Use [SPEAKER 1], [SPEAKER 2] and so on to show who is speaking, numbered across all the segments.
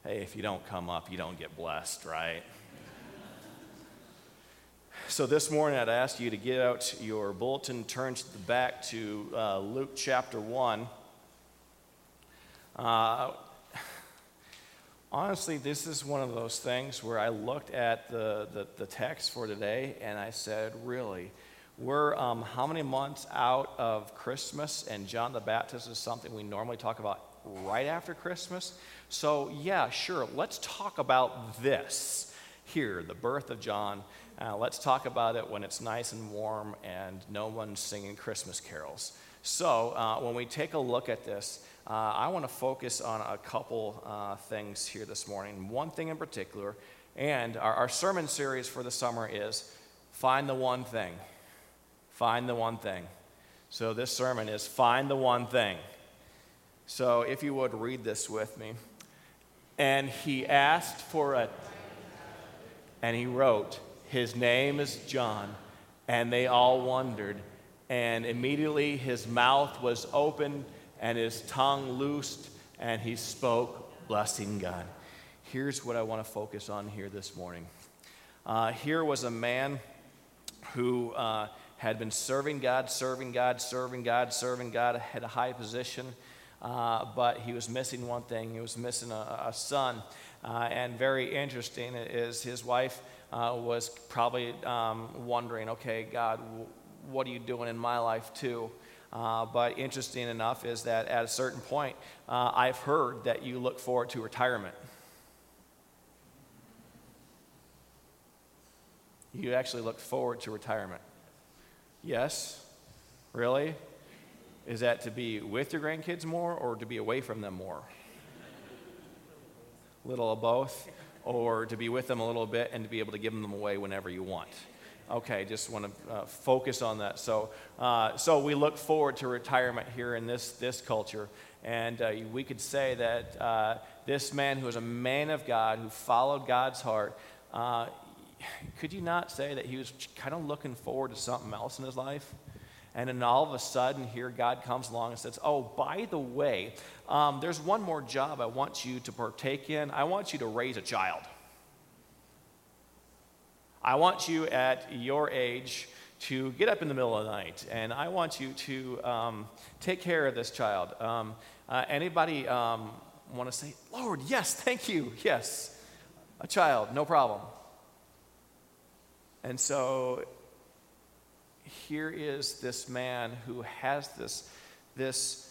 [SPEAKER 1] Hey, if you don't come up, you don't get blessed, right? So this morning, I'd ask you to get out your bulletin, turn to the back to Luke chapter 1. Honestly, this is one of those things where I looked at the text for today, and I said, really, we're how many months out of Christmas, and John the Baptist is something we normally talk about right after Christmas. So yeah, sure, let's talk about this here, the birth of John. Let's talk about it when it's nice and warm and no one's singing Christmas carols. So when we take a look at this, I want to focus on a couple things here this morning. One thing in particular, and our sermon series for the summer is Find the One Thing. Find the One Thing. So this sermon is Find the One Thing. So if you would read this with me. And he asked for a, and he wrote, his name is John. And they all wondered. And immediately his mouth was opened and his tongue loosed, and he spoke, blessing God. Here's what I want to focus on here this morning. Here was a man who had been serving God, had a high position, but he was missing one thing. He was missing a son. And very interesting is his wife was probably wondering, okay, God, what are you doing in my life too? But interesting enough is that at a certain point, I've heard that you look forward to retirement. You actually look forward to retirement. Yes? Really? Is that to be with your grandkids more or to be away from them more? A little of both? Or to be with them a little bit and to be able to give them away whenever you want? Okay, just want to focus on that. So we look forward to retirement here in this culture. And we could say that this man who was a man of God, who followed God's heart, could you not say that he was kind of looking forward to something else in his life? And then all of a sudden, here God comes along and says, oh, by the way, there's one more job I want you to partake in. I want you to raise a child. I want you at your age to get up in the middle of the night, and I want you to take care of this child. Anybody want to say, Lord, yes, thank you, yes, a child, no problem. And so here is this man who has this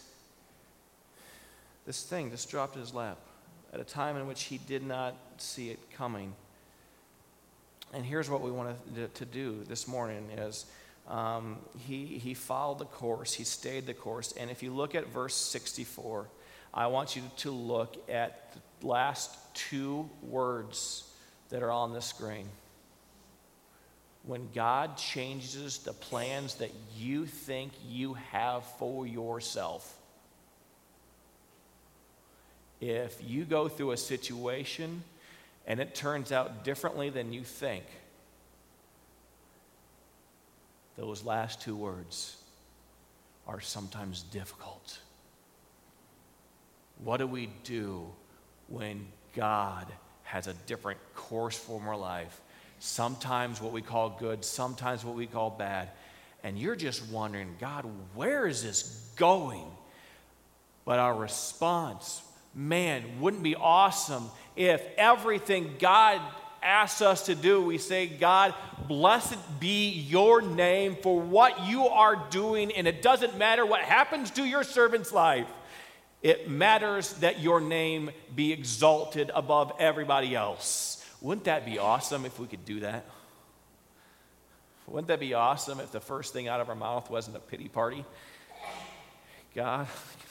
[SPEAKER 1] thing just dropped in his lap at a time in which he did not see it coming. And here's what we want to do this morning is he followed the course, he stayed the course. And if you look at verse 64, I want you to look at the last two words that are on the screen. When God changes the plans that you think you have for yourself, if you go through a situation and it turns out differently than you think, those last two words are sometimes difficult. What do we do when God has a different course for our life? Sometimes what we call good, sometimes what we call bad. And you're just wondering, God, where is this going? But our response, man, wouldn't it be awesome if everything God asks us to do, we say, God, blessed be your name for what you are doing, and it doesn't matter what happens to your servant's life. It matters that your name be exalted above everybody else. Wouldn't that be awesome if we could do that? Wouldn't that be awesome if the first thing out of our mouth wasn't a pity party? God,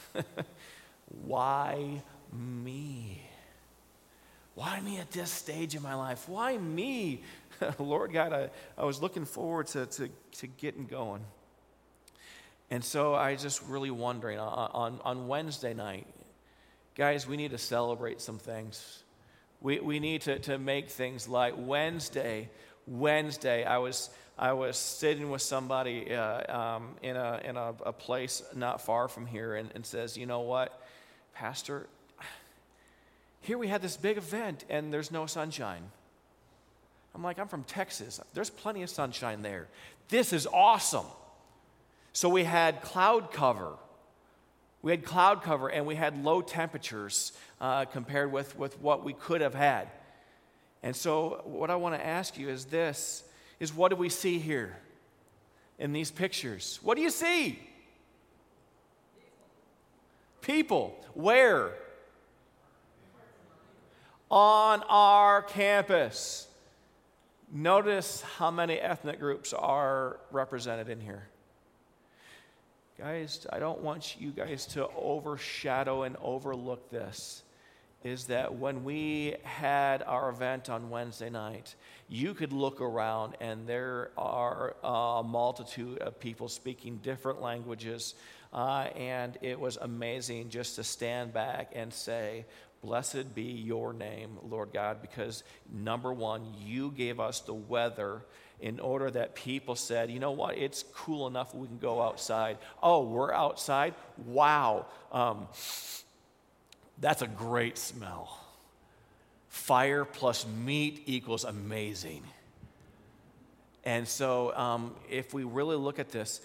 [SPEAKER 1] why me? Why me at this stage in my life? Why me? Lord God, I was looking forward to getting going. And so I just really wondering, on Wednesday night, guys, we need to celebrate some things. We need to make things like Wednesday. I was sitting with somebody in a place not far from here, and says, you know what, Pastor, here we had this big event and there's no sunshine. I'm like, I'm from Texas. There's plenty of sunshine there. This is awesome. So we had cloud cover. And we had low temperatures compared with what we could have had. And so what I want to ask you is this, is what do we see here in these pictures? What do you see? People. Where? On our campus. Notice how many ethnic groups are represented in here. Guys, I don't want you guys to overshadow and overlook this, is that when we had our event on Wednesday night, you could look around and there are a multitude of people speaking different languages, and it was amazing just to stand back and say, blessed be your name, Lord God, because number one, you gave us the weather in order that people said, you know what, it's cool enough we can go outside. Oh, we're outside? Wow. That's a great smell. Fire plus meat equals amazing. And so if we really look at this,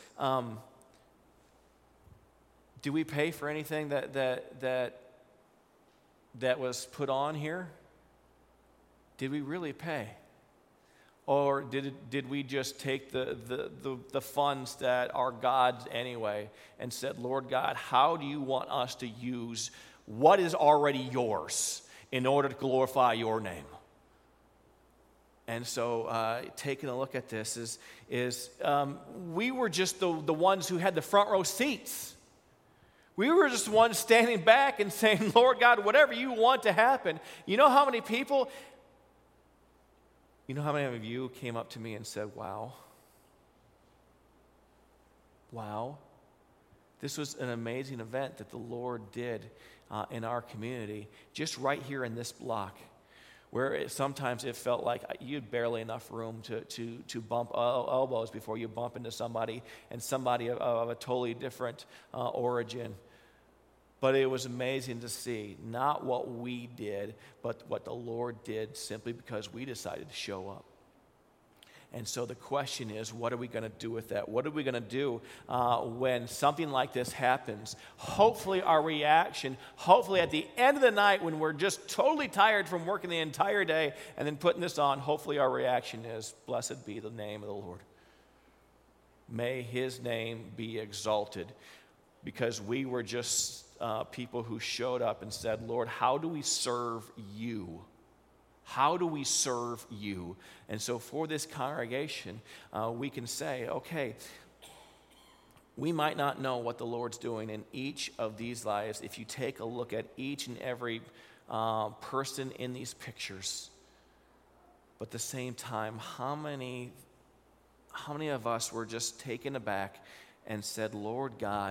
[SPEAKER 1] do we pay for anything that was put on here? Did we really pay? Or did we just take the funds that are God's anyway and said, Lord God, how do you want us to use what is already yours in order to glorify your name? And so taking a look at this is we were just the ones who had the front row seats. We were just the ones standing back and saying, Lord God, whatever you want to happen. You know how many people... You know how many of you came up to me and said, wow, this was an amazing event that the Lord did in our community, just right here in this block, where sometimes it felt like you had barely enough room to bump elbows before you bump into somebody, and somebody of a totally different origin. But it was amazing to see, not what we did, but what the Lord did simply because we decided to show up. And so the question is, what are we going to do with that? What are we going to do when something like this happens? Hopefully our reaction, hopefully at the end of the night when we're just totally tired from working the entire day and then putting this on, hopefully our reaction is, blessed be the name of the Lord. May his name be exalted, because we were just people who showed up and said, Lord, how do we serve you? How do we serve you? And so for this congregation, we can say, okay, we might not know what the Lord's doing in each of these lives if you take a look at each and every person in these pictures. But at the same time, how many of us were just taken aback and said, Lord God,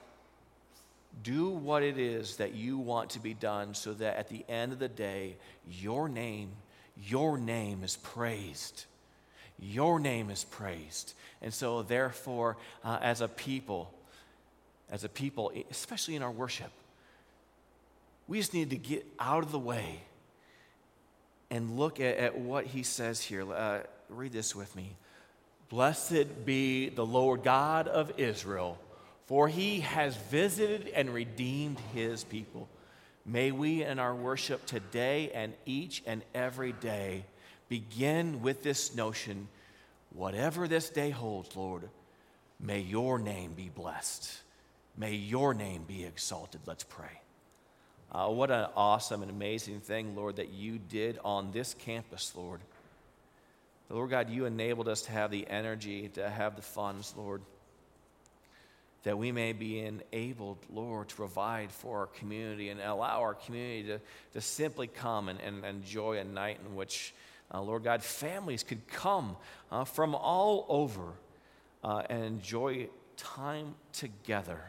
[SPEAKER 1] do what it is that you want to be done so that at the end of the day, your name is praised. Your name is praised. And so therefore, as a people, especially in our worship, we just need to get out of the way and look at what he says here. Read this with me. Blessed be the Lord God of Israel, for he has visited and redeemed his people. May we in our worship today and each and every day begin with this notion, whatever this day holds, Lord, may your name be blessed. May your name be exalted. Let's pray. What an awesome and amazing thing, Lord, that you did on this campus, Lord. Lord God, you enabled us to have the energy, to have the funds, Lord, that we may be enabled, Lord, to provide for our community and allow our community to simply come and enjoy a night in which, Lord God, families could come from all over and enjoy time together.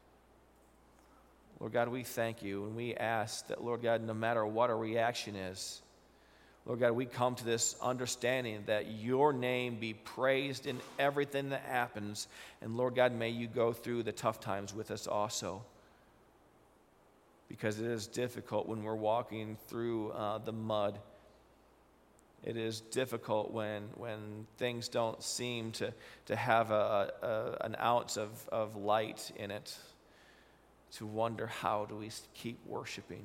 [SPEAKER 1] Lord God, we thank you, and we ask that, Lord God, no matter what our reaction is, Lord God, we come to this understanding that your name be praised in everything that happens. And Lord God, may you go through the tough times with us also. because it is difficult when we're walking through the mud. It is difficult when things don't seem to have an ounce of light in it, to wonder, how do we keep worshiping?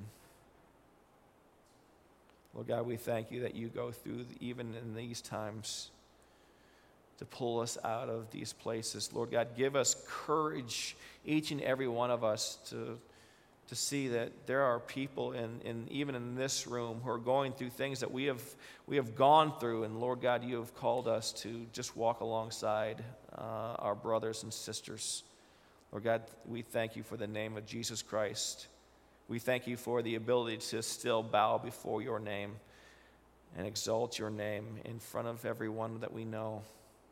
[SPEAKER 1] Lord God, we thank you that you go through, even in these times, to pull us out of these places. Lord God, give us courage, each and every one of us, to see that there are people even in this room who are going through things that we have gone through. And Lord God, you have called us to just walk alongside our brothers and sisters. Lord God, we thank you for the name of Jesus Christ. We thank you for the ability to still bow before your name and exalt your name in front of everyone that we know.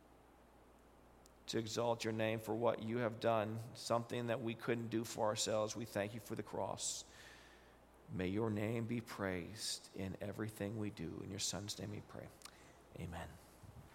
[SPEAKER 1] To exalt your name for what you have done, something that we couldn't do for ourselves. We thank you for the cross. May your name be praised in everything we do. In your Son's name we pray. Amen.